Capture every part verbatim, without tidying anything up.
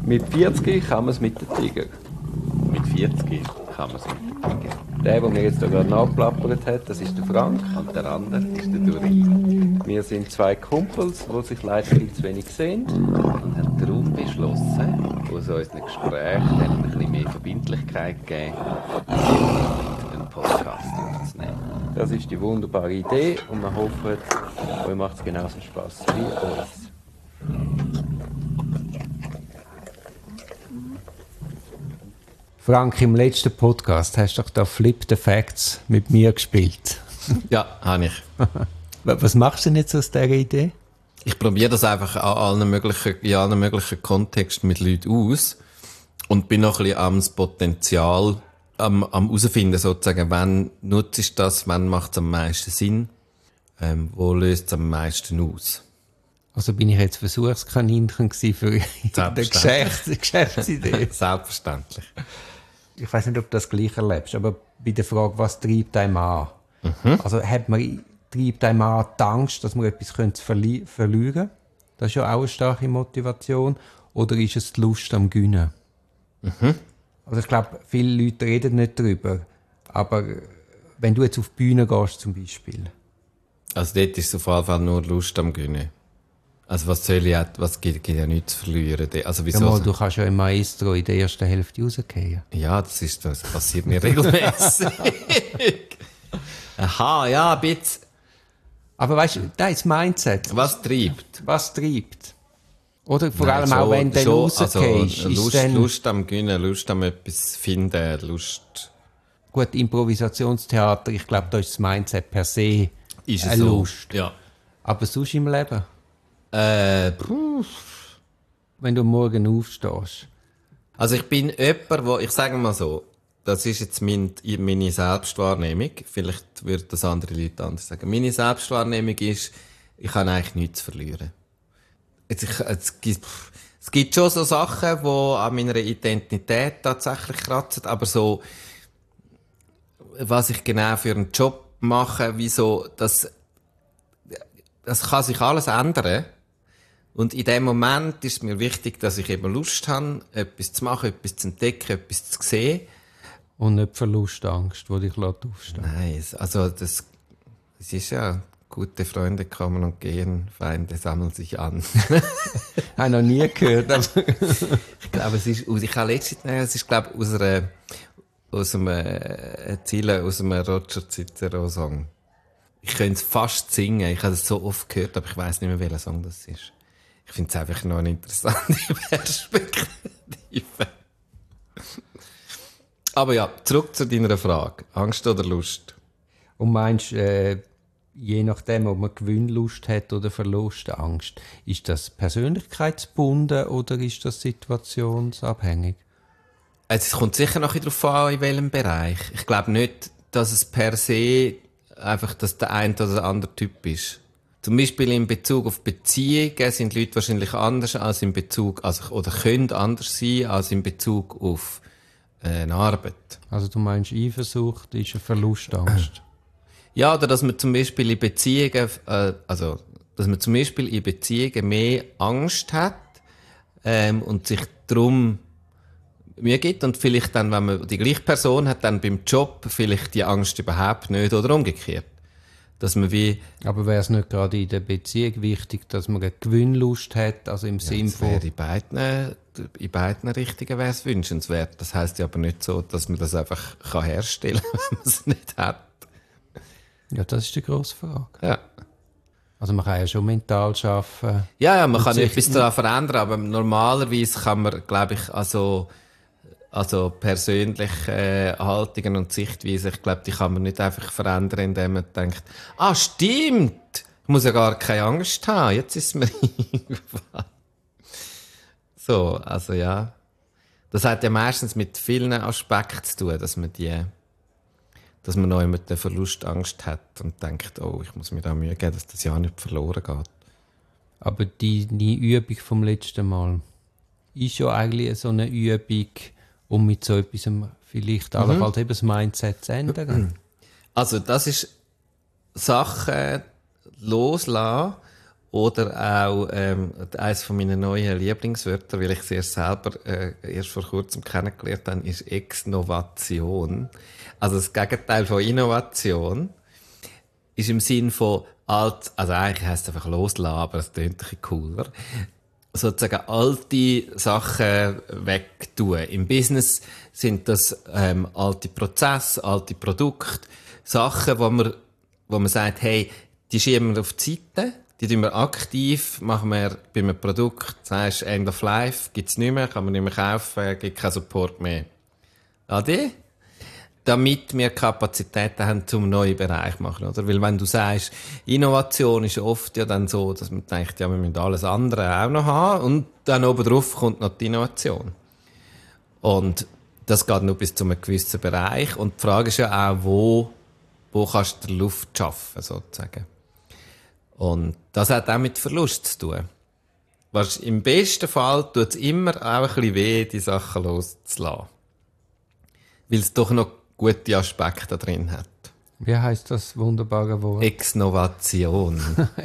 Mit vierzig kann man es mit den Tiger. Mit vierzig kann man es mit den Tiger. Der, der mir jetzt da gerade nachgeplappert hat, das ist der Frank. Und der andere ist der Duri. Wir sind zwei Kumpels, die sich leider viel zu wenig sehen. Und haben darum beschlossen, aus unseren Gesprächen ein bisschen mehr Verbindlichkeit gegeben, einen Podcast aufzunehmen. Das ist die wunderbare Idee und wir hoffen, euch macht es genauso Spass wie uns. Frank, im letzten Podcast hast du doch da Flip the Facts mit mir gespielt. Ja, habe ich. Was machst du denn jetzt aus dieser Idee? Ich probiere das einfach an allen möglichen, in allen möglichen Kontexten mit Leuten aus und bin noch ein bisschen am Potenzial am, am herausfinden, sozusagen, wann nutze ich das, wann macht es am meisten Sinn, ähm, wo löst es am meisten aus. Also bin ich jetzt Versuchskaninchen für die Geschäfts- Geschäftsidee? Selbstverständlich. Ich weiß nicht, ob du das gleich erlebst, aber bei der Frage, was treibt einem an? Mhm. Also hat man, treibt einem an die Angst, dass man etwas verli- verlieren könnte? Das ist ja auch eine starke Motivation. Oder ist es die Lust am Gewinnen? Mhm. Also ich glaube, viele Leute reden nicht darüber. Aber wenn du jetzt auf die Bühne gehst zum Beispiel. Also dort ist es auf jeden Fall nur Lust am Gewinnen. Also was soll ich, was gibt, gibt ja nichts zu verlieren. Also wieso? Ja, mal, du kannst ja im Maestro in der ersten Hälfte rausgehen. Ja, das ist, das passiert mir regelmäßig. Aha, ja, ein bisschen. Aber weißt du, das ist Mindset. Was treibt? Was treibt? Oder vor Nein, allem schon, auch, wenn du schon, rausgehst. Also, ist Lust, dann, Lust am Gewinnen, Lust am etwas finden, Lust... Gut, Improvisationstheater, ich glaube, da ist das Mindset per se Ist es eine so? Lust. Ja. Aber sonst im Leben, Äh, pff. wenn du morgen aufstehst. Also ich bin jemand, wo, ich sage mal so, das ist jetzt mein, meine Selbstwahrnehmung, vielleicht würden das andere Leute anders sagen. Meine Selbstwahrnehmung ist, ich habe eigentlich nichts zu verlieren. Jetzt, ich, es, gibt, es gibt schon so Sachen, die an meiner Identität tatsächlich kratzen, aber so, was ich genau für einen Job mache, wieso, das, das kann sich alles ändern. Und in dem Moment ist mir wichtig, dass ich eben Lust habe, etwas zu machen, etwas zu entdecken, etwas zu sehen. Und nicht Verlustangst, die dich aufstehen. Nein, also das, das ist ja, gute Freunde kommen und gehen, Feinde sammeln sich an. Habe noch nie gehört. Aber ich glaube, es ist, ich habe letztens, es ist, glaube ich, aus einer, aus einem, äh, Ziele, aus einem Roger Cicero-Song. Ich könnte es fast singen, ich habe es so oft gehört, aber ich weiss nicht mehr, welcher Song das ist. Ich finde es einfach noch eine interessante Perspektive. Aber ja, zurück zu deiner Frage. Angst oder Lust? Und meinst äh, je nachdem, ob man Gewinnlust hat oder Verlustangst, ist das persönlichkeitsgebunden oder ist das situationsabhängig? Also, es kommt sicher noch darauf an, in welchem Bereich. Ich glaube nicht, dass es per se einfach, dass der eine oder der andere Typ ist. Zum Beispiel in Bezug auf Beziehungen sind Leute wahrscheinlich anders als in Bezug, also, oder können anders sein als in Bezug auf äh, eine Arbeit. Also du meinst, Eifersucht ist eine Verlustangst? Ja, oder dass man zum Beispiel in Beziehungen, äh, also, dass man zum Beispiel in Beziehungen mehr Angst hat, ähm, und sich darum Mühe gibt und vielleicht dann, wenn man die gleiche Person hat, dann beim Job vielleicht die Angst überhaupt nicht oder umgekehrt. Dass man wie... Aber wäre es nicht gerade in der Beziehung wichtig, dass man eine Gewinnlust hat, also im Ja, Sinn das von... wäre in beiden, in beiden Richtungen wäre es wünschenswert. Das heisst ja aber nicht so, dass man das einfach kann herstellen kann, wenn man es nicht hat. Ja, das ist die grosse Frage. Ja. Also man kann ja schon mental arbeiten. Ja, ja, man kann sich- etwas daran verändern, aber normalerweise kann man, glaube ich, also, also persönliche äh, Haltungen und Sichtweisen, ich glaube, die kann man nicht einfach verändern, indem man denkt, ah, stimmt, ich muss ja gar keine Angst haben, jetzt ist es mir eingefallen. So, also ja. Das hat ja meistens mit vielen Aspekten zu tun, dass man die, dass man noch mit der Verlustangst hat und denkt, oh, ich muss mir da Mühe geben, dass das ja nicht verloren geht. Aber die, die Übung vom letzten Mal ist ja eigentlich so eine Übung, um mit so etwas vielleicht mhm. allenfalls eben das Mindset zu ändern. Also das ist Sachen loslassen Oder auch ähm, eines von meinen neuen Lieblingswörter, weil ich es erst selber äh, erst vor kurzem kennengelernt habe, ist Exnovation. Also das Gegenteil von Innovation ist im Sinn von alt, also eigentlich heisst es einfach loslassen, aber es klingt ein bisschen cooler. Sozusagen alte Sachen wegtun. Im Business sind das ähm, alte Prozesse, alte Produkte, Sachen, wo man, wo man sagt, hey, die schieben wir auf die Seite, die tun wir aktiv, machen wir bei einem Produkt, sagst End of Life, gibt's nicht mehr, kann man nicht mehr kaufen, gibt keinen Support mehr. Ade? Damit wir Kapazitäten haben, zum neuen Bereich zu machen, oder? Weil wenn du sagst, Innovation ist oft ja dann so, dass man denkt, ja, wir müssen alles andere auch noch haben und dann oben drauf kommt noch die Innovation. Und das geht nur bis zu einem gewissen Bereich und die Frage ist ja auch, wo, wo kannst du die Luft schaffen, sozusagen. Und das hat auch mit Verlust zu tun. Was im besten Fall tut es immer auch ein bisschen weh, die Sachen loszulassen. Weil es doch noch gute Aspekte drin hat. Wie heisst das wunderbare Wort? Exnovation.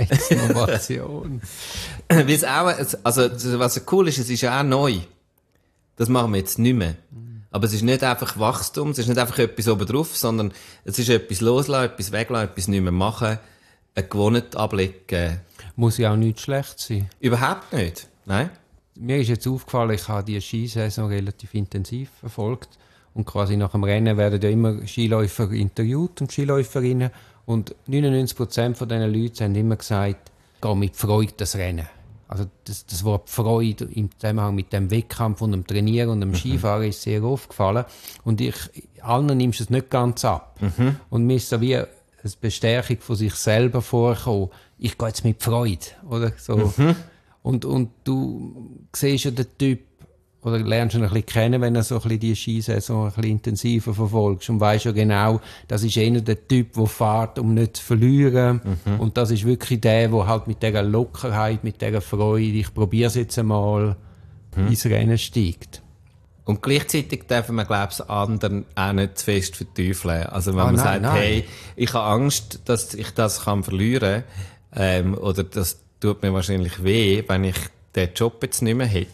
Exnovation. Weil es auch, also, was cool ist, es ist ja auch neu. Das machen wir jetzt nicht mehr. Aber es ist nicht einfach Wachstum, es ist nicht einfach etwas oben drauf, sondern es ist etwas loslassen, etwas weglassen, etwas nicht mehr machen. Ein Gewohnheit ablegen. Muss ja auch nicht schlecht sein. Überhaupt nicht. Nein. Mir ist jetzt aufgefallen, ich habe die Skisaison relativ intensiv verfolgt. Und quasi nach dem Rennen werden ja immer Skiläufer interviewt und Skiläuferinnen. Und neunundneunzig Prozent von diesen Leuten haben immer gesagt, geh mit Freude das Rennen. Also das, das Wort Freude im Zusammenhang mit dem Wettkampf und dem Trainieren und dem Skifahren ist sehr aufgefallen. Und ich, allen nimmst du es nicht ganz ab. Mhm. Und mir ist so wie eine Bestärkung von sich selber vorgekommen, ich gehe jetzt mit Freude, oder so. Mhm. Und, und du siehst ja den Typ, oder lernst ihn ein bisschen kennen, wenn du so ein bisschen die Skisaison ein bisschen intensiver verfolgst und weisst ja genau, das ist einer der Typ, der fährt, um nicht zu verlieren. Mhm. Und das ist wirklich der, der halt mit dieser Lockerheit, mit dieser Freude, ich probiere es jetzt einmal, mhm. ins Rennen steigt. Und gleichzeitig dürfen wir, glaube ich, anderen auch nicht zu fest verteufeln. Also wenn ah, man nein, sagt, nein. hey, ich habe Angst, dass ich das kann verlieren kann, ähm, oder das tut mir wahrscheinlich weh, wenn ich den Job jetzt nicht mehr hätte.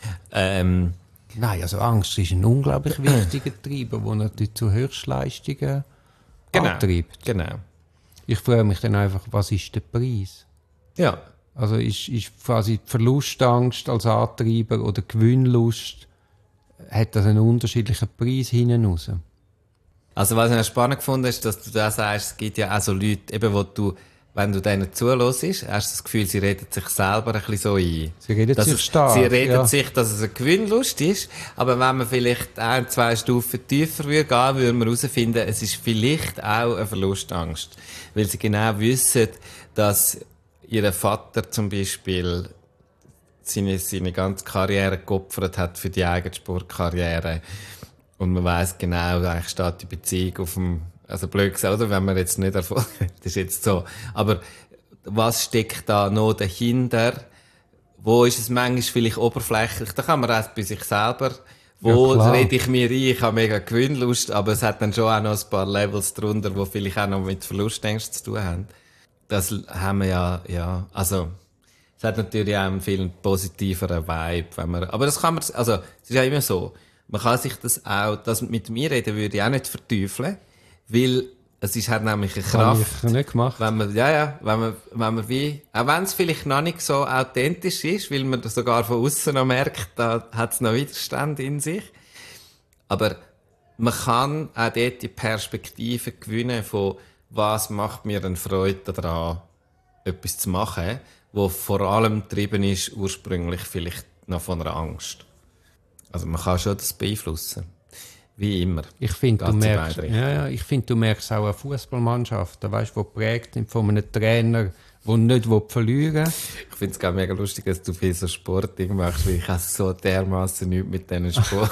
Ähm, Nein, also Angst ist ein unglaublich wichtiger Treiber, der natürlich zu Höchstleistungen genau, antreibt. Genau. Ich frage mich dann einfach, was ist der Preis? Ja. Also ist, ist quasi die Verlustangst als Antreiber oder Gewinnlust, hat das einen unterschiedlichen Preis hinten raus? Also was ich spannend gefunden ist, dass du da sagst, es gibt ja auch so Leute, eben, wo du, wenn du denen zuhörst, hast du das Gefühl, sie reden sich selber ein bisschen so ein. Sie reden dass sich es, stark. Sie reden ja. sich, dass es eine Gewinnlust ist, aber wenn man vielleicht ein, zwei Stufen tiefer würde gehen, würde man herausfinden, es ist vielleicht auch eine Verlustangst. Weil sie genau wissen, dass ihr Vater zum Beispiel seine, seine ganze Karriere geopfert hat für die eigene Sportkarriere. Und man weiss genau, eigentlich steht die Beziehung auf dem, also blöd gesagt, oder? Wenn man jetzt nicht erfolgt, das ist jetzt so. Aber was steckt da noch dahinter? Wo ist es manchmal vielleicht oberflächlich? Da kann man auch bei sich selber, wo ja, rede ich mir ein, ich habe mega Gewinnlust, aber es hat dann schon auch noch ein paar Levels drunter, die vielleicht auch noch mit Verlustängsten zu tun haben. Das haben wir ja, ja, also, es hat natürlich auch einen viel positiveren Vibe, wenn man, aber das kann man, also, es ist ja immer so, man kann sich das auch, das mit mir reden würde ich auch nicht verteufeln, weil es ist halt nämlich eine Kraft. Habe ich nicht gemacht. Wenn man, ja, ja, wenn man, wenn man wie, auch wenn es vielleicht noch nicht so authentisch ist, weil man das sogar von außen noch merkt, da hat es noch Widerstand in sich. Aber man kann auch dort die Perspektive gewinnen von, was macht mir denn Freude daran, etwas zu machen, wo vor allem getrieben ist, ursprünglich vielleicht noch von einer Angst. Also man kann schon das beeinflussen. Wie immer. Ich finde, du merkst, ja, ja, ich finde, du merkst auch eine Fußballmannschaft, weißt, die geprägt sind von einem Trainer, der nicht verlieren will. Ich finde es gar mega lustig, dass du viel so Sportding machst, weil ich habe so dermaßen nichts mit diesen Sport.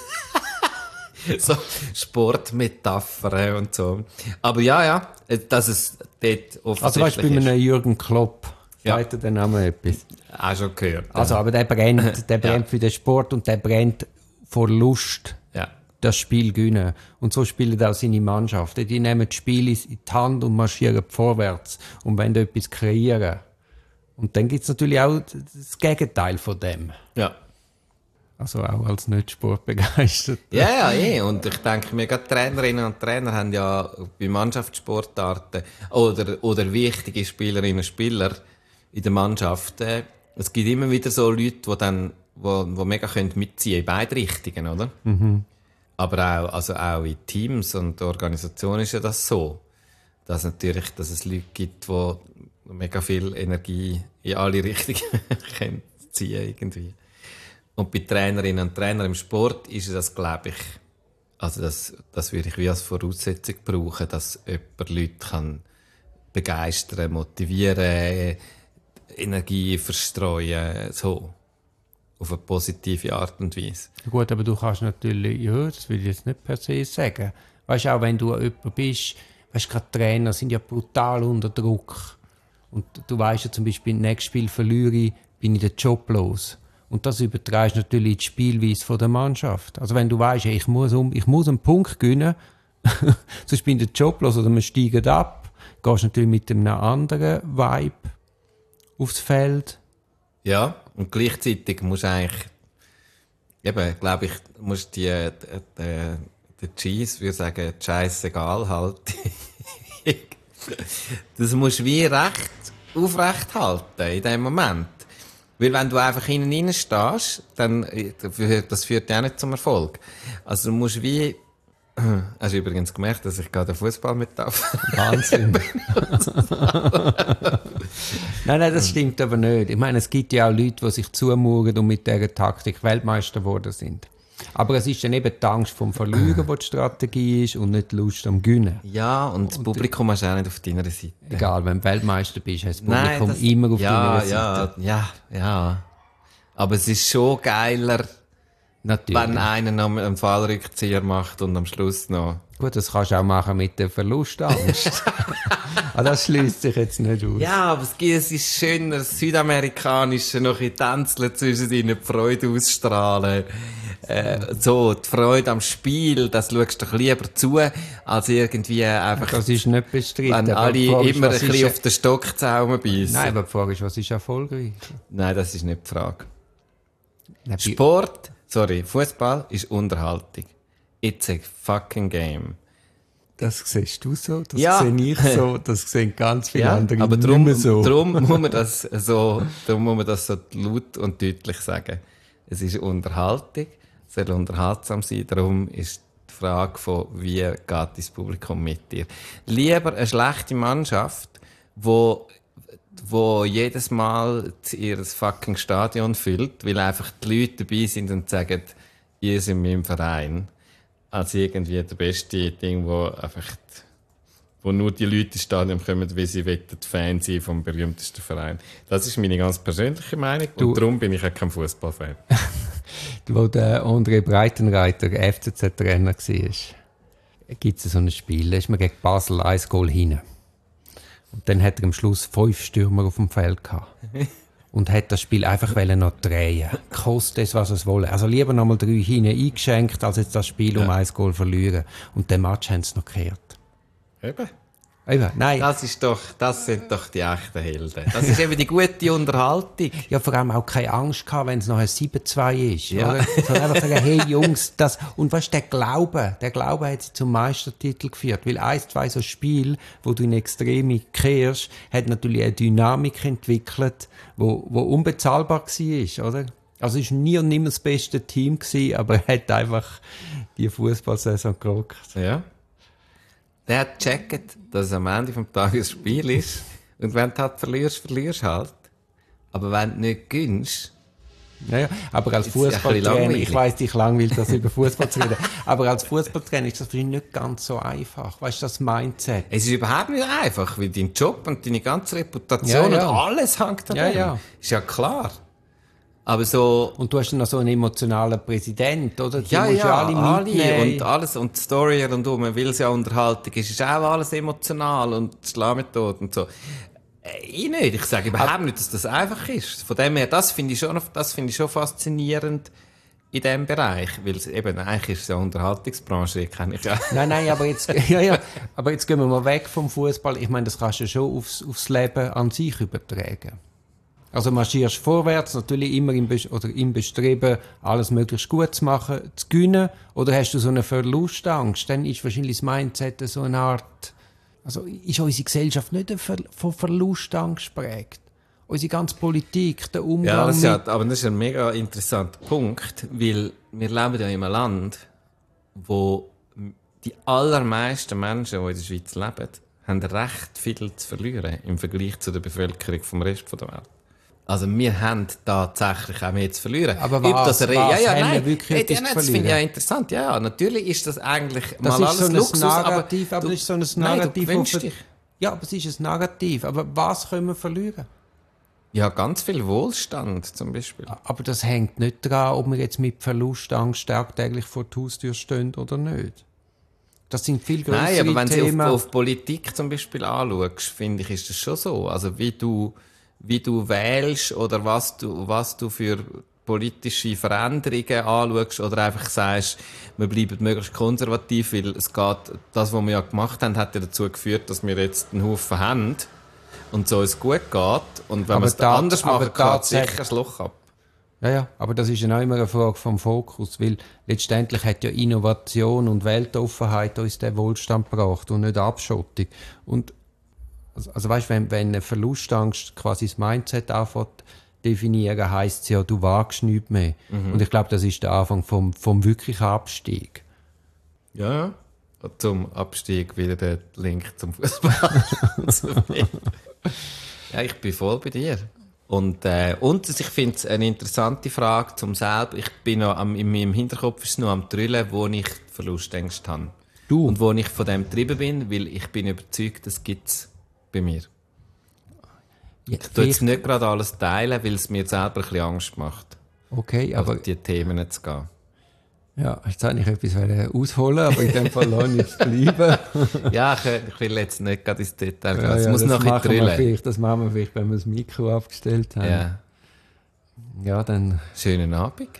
so Sportmetaphern und so. Aber ja, ja, dass es dort offensichtlich also weißt du, bei einem Jürgen Klopp, ja. sagt er dann auch mal etwas. Auch schon gehört. Ja. Also, aber der brennt, der brennt ja. für den Sport und der brennt vor Lust. Ja. Das Spiel gewinnen. Und so spielen auch seine Mannschaften. Die nehmen das Spiel in die Hand und marschieren vorwärts und wollen etwas kreieren. Und dann gibt es natürlich auch das Gegenteil von dem. Ja. Also auch als nicht sportbegeistert. Ja, ja, eh. Und ich denke mir, gerade Trainerinnen und Trainer haben ja bei Mannschaftssportarten oder, oder wichtige Spielerinnen und Spieler in der Mannschaft, äh, es gibt immer wieder so Leute, die dann, wo, wo mega können mitziehen in beide Richtungen, oder? Mhm. Aber auch, also auch in Teams und Organisationen ist ja das so, dass natürlich, dass es Leute gibt, die mega viel Energie in alle Richtungen können ziehen irgendwie. Und bei Trainerinnen und Trainern im Sport ist das, glaube ich, also das, das würde ich wie als Voraussetzung brauchen, dass jemand Leute kann begeistern, motivieren, Energie verstreuen, so. Auf eine positive Art und Weise. Gut, aber du kannst natürlich, ja, das will ich jetzt nicht per se sagen. Weißt du, auch wenn du jemand bist, weißt du, gerade Trainer sind ja brutal unter Druck. Und du weißt ja zum Beispiel, im nächsten Spiel verliere ich, bin ich den Job los. Und das überträgst du natürlich in die Spielweise von der Mannschaft. Also wenn du weißt, ich muss, um, ich muss einen Punkt gewinnen, sonst bin ich den Job los oder wir steigen ab, gehst du natürlich mit einem anderen Vibe aufs Feld. Ja, und gleichzeitig musst du eigentlich, eben, glaube ich, musst die, die, die, die Cheese, würde sagen, scheißegal halt. Das musst du wie recht aufrecht halten in dem Moment. Weil wenn du einfach innen rein stehst, dann, das führt ja auch nicht zum Erfolg. Also du musst wie, hast du übrigens gemerkt, dass ich gerade den Fußball mit darf? Wahnsinn. Nein, nein, das stimmt aber nicht. Ich meine, es gibt ja auch Leute, die sich zumauern und mit dieser Taktik Weltmeister geworden sind. Aber es ist dann eben die Angst vom Verlieren, die die Strategie ist, und nicht die Lust am Gewinnen. Ja, und das und Publikum hast du auch nicht auf deiner Seite. Egal, wenn du Weltmeister bist, hast du das Publikum Nein, das, immer auf ja, deiner Seite. Ja, ja, ja. Aber es ist schon geiler, natürlich, wenn einer noch einen Fallrückzieher macht und am Schluss noch... Gut, das kannst du auch machen mit der Verlustangst. Aber das schließt sich jetzt nicht aus. Ja, aber es, gibt, es ist schöner, das Südamerikanische, noch in Tänzeln zwischen ihnen, die Freude ausstrahlen. Äh, so, die Freude am Spiel, das schaust du doch lieber zu, als irgendwie einfach... Das ist nicht bestritten. Wenn alle Frage, immer ein bisschen ist, auf den Stock zusammenbeissen. Nein, aber die Frage ist, was ist erfolgreich? Nein, das ist nicht die Frage. Nein, Sport, sorry, Fußball ist Unterhaltung. It's a fucking game. Das siehst du so, das ja. sehe ich so, das sehen ganz viele ja, andere aber nicht drum, mehr so. Darum muss man das so, darum muss man das so laut und deutlich sagen. Es ist Unterhaltung, es soll unterhaltsam sein, darum ist die Frage von, wie geht das Publikum mit dir. Lieber eine schlechte Mannschaft, wo wo jedes Mal ihr fucking Stadion füllt, weil einfach die Leute dabei sind und sagen, ihr seid in meinem Verein, als irgendwie der beste Ding, wo einfach, wo nur die Leute ins Stadion kommen, weil sie wollen Fan sein vom berühmtesten Verein. Das ist meine ganz persönliche Meinung und du, darum bin ich auch kein Fußballfan. Wo der André Breitenreiter F C Z-Trainer war, gibt es so ein Spiel, da ist man gegen Basel ein Goal hinein. Und dann hat er am Schluss fünf Stürmer auf dem Feld gehabt. Und hat das Spiel einfach noch drehen. Kostet es, was es wolle. Also lieber noch mal drei hinein eingeschenkt, als jetzt das Spiel ja. um ein Goal verlieren. Und den Match haben sie noch gekehrt. Eben. Eben, nein. Das ist doch, das sind doch die echten Helden. Das ist eben die gute Unterhaltung. Ja, vor allem auch keine Angst gehabt, wenn es noch ein sieben zwei ist. Ja. Oder? Sondern einfach sagen, hey Jungs, das, und weißt du, der Glaube, der Glaube hat sie zum Meistertitel geführt. Weil eins, zwei so Spiel, wo du in Extreme kehrst, hat natürlich eine Dynamik entwickelt, wo, wo unbezahlbar war, oder? Also es war nie und nimmer das beste Team gewesen, aber er hat einfach die Fußballsaison gerockt. Ja. Der hat gecheckt, dass es am Ende des Tages ein Spiel ist. Und wenn du halt verlierst, verlierst du halt. Aber wenn du nicht gewinnst... Ja, ja, aber als Fußballtrainer, ich weiss, dich langweilt, das über Fußball zu reden, aber als Fußballtrainer ist das vielleicht nicht ganz so einfach. Weißt du, das Mindset? Es ist überhaupt nicht einfach, weil dein Job und deine ganze Reputation ja, ja. und alles hängt an ja, dem. Ja. Ist ja klar. Aber so... Und du hast dann noch so einen emotionalen Präsident, oder? Die ja, ja, alle, alle und alles, und die Story rundum, weil es ja Unterhaltung ist, ist auch alles emotional und Schlagmethode und so. Ich nicht, ich sage überhaupt aber nicht, dass das einfach ist. Von dem her, das finde ich schon, das finde ich schon faszinierend in diesem Bereich, weil es eben, eigentlich ist es ja Unterhaltungsbranche, kenne ich ja. Nein, nein, aber jetzt, ja, ja, aber jetzt gehen wir mal weg vom Fußball. Ich meine, das kannst du schon aufs, aufs Leben an sich übertragen. Also marschierst vorwärts, natürlich immer im, Be- oder im Bestreben, alles möglichst gut zu machen, zu gewinnen. Oder hast du so eine Verlustangst? Dann ist wahrscheinlich das Mindset so eine Art... Also ist unsere Gesellschaft nicht von Verlustangst geprägt? Unsere ganze Politik, der Umgang Ja, das ist ja, mit... aber das ist ein mega interessanter Punkt, weil wir leben ja in einem Land, wo die allermeisten Menschen, die in der Schweiz leben, haben recht viel zu verlieren im Vergleich zu der Bevölkerung vom Rest der Welt. Also wir haben tatsächlich auch mehr zu verlieren. Aber was, das was ja, ja, haben nein. wir wirklich Hey, etwas ja, zu das finde ich verlieren? ja interessant. Ja, ja, natürlich ist das eigentlich Das mal ist alles so ein Luxus, Narrativ, aber, aber du, das ist so ein nein, Narrativ, du gewöhnst wo- dich. Ja, aber es ist ein Narrativ. Aber was können wir verlieren? Ja, ganz viel Wohlstand zum Beispiel. Aber das hängt nicht daran, ob wir jetzt mit Verlustangst tagtäglich vor der Haustür stehen oder nicht. Das sind viel größere Nein, aber wenn Themen. du auf, auf Politik zum Beispiel anschaust, finde ich, ist das schon so. Also wie du, wie du wählst oder was du, was du für politische Veränderungen anschaust oder einfach sagst, wir bleiben möglichst konservativ, weil es geht, das, was wir ja gemacht haben, hat ja dazu geführt, dass wir jetzt einen Haufen haben und so es gut geht. Und wenn Aber wir es tat- anders aber machen, geht tatsächlich- sicher das Loch ab. Ja, ja, aber das ist ja auch immer eine Frage vom Fokus, weil letztendlich hat ja Innovation und Weltoffenheit uns den Wohlstand gebracht und nicht Abschottung. Und also, also weißt, wenn, wenn eine Verlustangst quasi das Mindset anfängt definieren, heisst es ja, du wagst nichts mehr. Mhm. Und ich glaube, das ist der Anfang vom, vom wirklichen Abstieg. Ja, ja. Zum Abstieg wieder der Link zum Fußball. Ja, ich bin voll bei dir. Und, äh, und ich finde es eine interessante Frage zum selber. Ich bin noch am, in meinem Hinterkopf ist es noch am Trüllen, wo ich Verlustängste habe. Du? Und wo ich von dem getrieben bin, weil ich bin überzeugt, das gibt es bei mir. Ja, Ich tue jetzt nicht gerade alles teilen, weil es mir selber ein bisschen Angst macht, okay, auf aber die Themen zu gehen. ja, jetzt wollte ich etwas ausholen, aber in dem Fall lasse ich es bleiben. Ja, ich, ich will jetzt nicht gerade ins Detail gehen. Ja, Es ja, muss das noch ein machen wir bisschen vielleicht, das machen wir vielleicht, wenn wir das Mikro abgestellt haben. Ja. Ja, dann... Schönen Abend.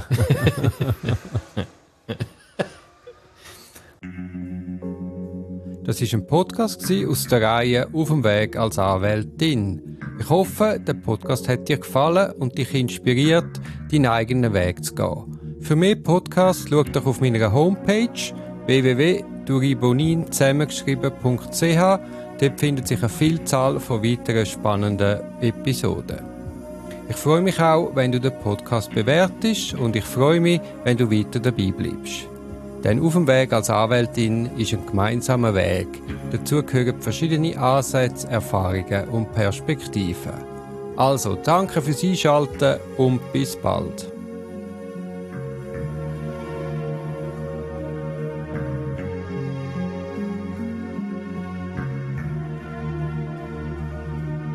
Das war ein Podcast aus der Reihe «Auf dem Weg als Anwältin». Ich hoffe, der Podcast hat dir gefallen und dich inspiriert, deinen eigenen Weg zu gehen. Für mehr Podcasts schau doch auf meiner Homepage w w w punkt duribonin zusammengeschrieben punkt c h. Dort findet sich eine Vielzahl von weiteren spannenden Episoden. Ich freue mich auch, wenn du den Podcast bewertest und ich freue mich, wenn du weiter dabei bleibst. Denn auf dem Weg als Anwältin ist ein gemeinsamer Weg. Dazu gehören verschiedene Ansätze, Erfahrungen und Perspektiven. Also, danke fürs Einschalten und bis bald.